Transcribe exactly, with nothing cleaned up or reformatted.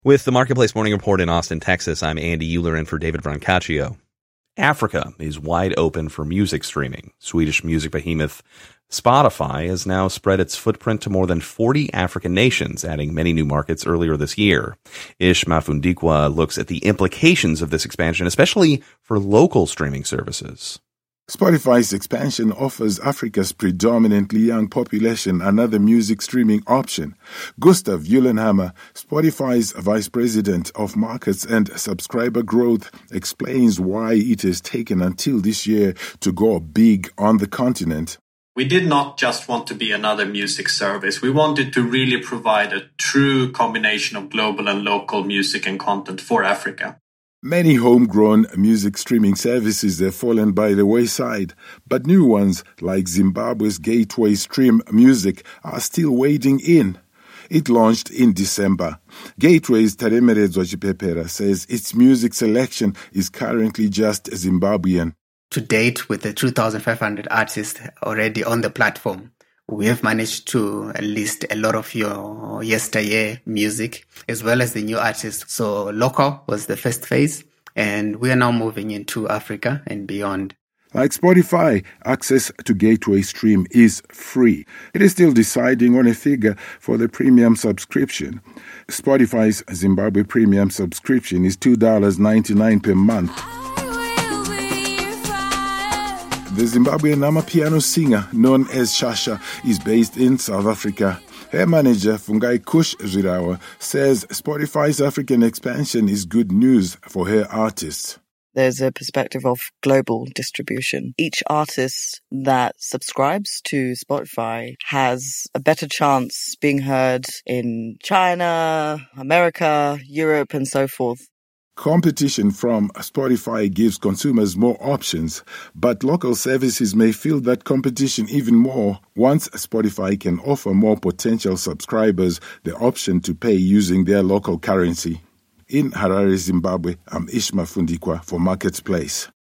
With the Marketplace Morning Report in Austin, Texas, I'm Andy Euler in for David Brancaccio. Africa is wide open for music streaming. Swedish music behemoth Spotify has now spread its footprint to more than forty African nations, adding many new markets earlier this year. Ish Mafundikwa looks at the implications of this expansion, especially for local streaming services. Spotify's expansion offers Africa's predominantly young population another music streaming option. Gustav Uhlenhammer, Spotify's Vice President of Markets and Subscriber Growth, explains why it has taken until this year to go big on the continent. We did not just want to be another music service. We wanted to really provide a true combination of global and local music and content for Africa. Many homegrown music streaming services have fallen by the wayside, but new ones like Zimbabwe's Gateway Stream Music are still wading in. It launched in December. Gateway's Taremeredzwa Chipepera says its music selection is currently just Zimbabwean. To date, with the two thousand five hundred artists already on the platform, we have managed to list a lot of your yesteryear music as well as the new artists. So local was the first phase, and we are now moving into Africa and beyond. Like Spotify, access to Gateway Stream is free. It is still deciding on a figure for the premium subscription. Spotify's Zimbabwe premium subscription is two dollars and ninety-nine cents per month. The Zimbabwean amapiano singer known as Shasha is based in South Africa. Her manager, Fungai Kush Zirawa, says Spotify's African expansion is good news for her artists. There's a perspective of global distribution. Each artist that subscribes to Spotify has a better chance being heard in China, America, Europe, and so forth. Competition from Spotify gives consumers more options, but local services may feel that competition even more once Spotify can offer more potential subscribers the option to pay using their local currency. In Harare, Zimbabwe, I'm Ish Mafundikwa for Marketplace.